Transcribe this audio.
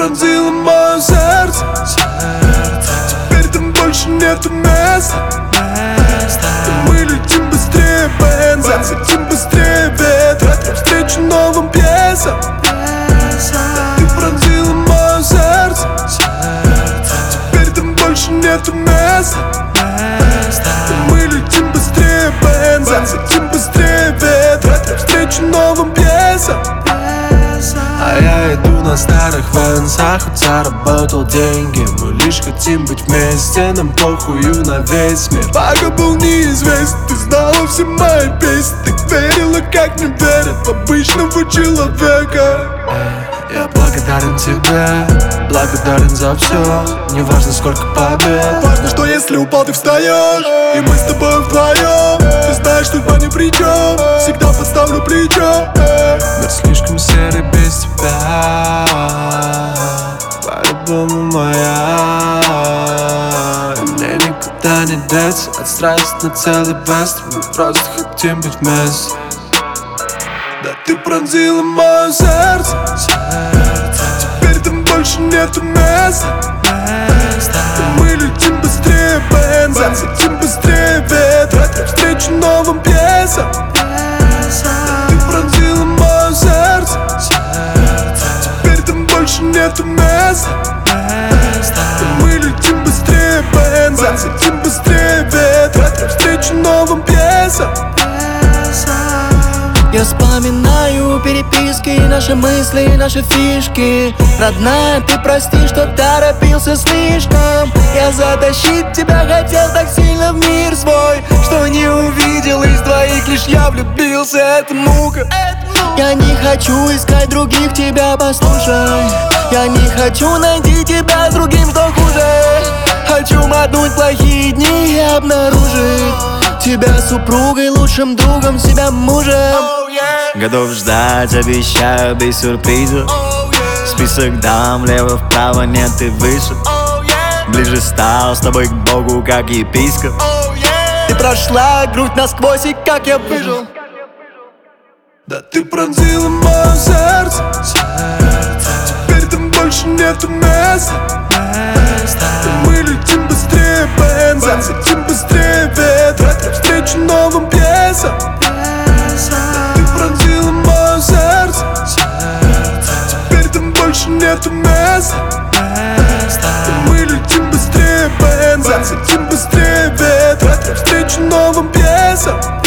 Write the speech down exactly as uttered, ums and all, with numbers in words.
пронзила мое сердце. Теперь там больше нету места. Мы летим быстрее бенза, летим быстрее ветра, навстречу новым пьесам. Ты пронзила мое сердце. Теперь там больше нету места. Мы летим быстрее бенза, летим быстрее ветра, навстречу новым пьесам. А я иду на старых венцах, хоть заработал деньги. Мы лишь хотим быть вместе, нам похую на весь мир. Пока был неизвестен, ты знала все мои песни. Ты верила, как не верят в обычного человека. Я благодарен тебе, благодарен за все. Не важно, сколько побед, важно, что если упал, ты встаешь. И мы с тобой вдвоем. Ты знаешь, судьба ни при чем, всегда подставлю плечо. Мир слишком серый без тебя, по-любому моя. Мне никуда не деться от страсти на целый бест. Мы просто хотим быть вместе. Да ты пронзила мое сердце. Теперь там больше нету места. Мы летим быстрее бенза, летим быстрее ветра, навстречу новым пьесам. Ты пронзила мое сердце. Теперь там больше нету места. Мы летим быстрее бенза, летим быстрее ветра, навстречу новым пьесам. Я вспоминаю переписки, наши мысли, наши фишки. Родная, ты прости, что торопился слишком. Я затащить тебя хотел так сильно в мир свой, что не увидел из двоих, лишь я влюбился. Это мука. Я не хочу искать других, тебя послушай. Я не хочу найти тебя с другим, что хуже. Хочу мотнуть плохие дни и обнаружить тебя супругой, лучшим другом, себя мужем. Готов ждать, обещаю, без сюрпризов. Список дам, влево-вправо, нет, ты выше. Ближе стал с тобой к Богу, как епископ. Ты прошла грудь насквозь, и как я выжил. Да ты пронзила мое сердце. Теперь там больше нету места. Мы летим быстрее бенза, летим быстрее ветра, навстречу новым пьесам. Ты пронзила мое сердце. Теперь там больше нету места. Мы летим быстрее бенза, летим быстрее ветра, навстречу новым пьесам.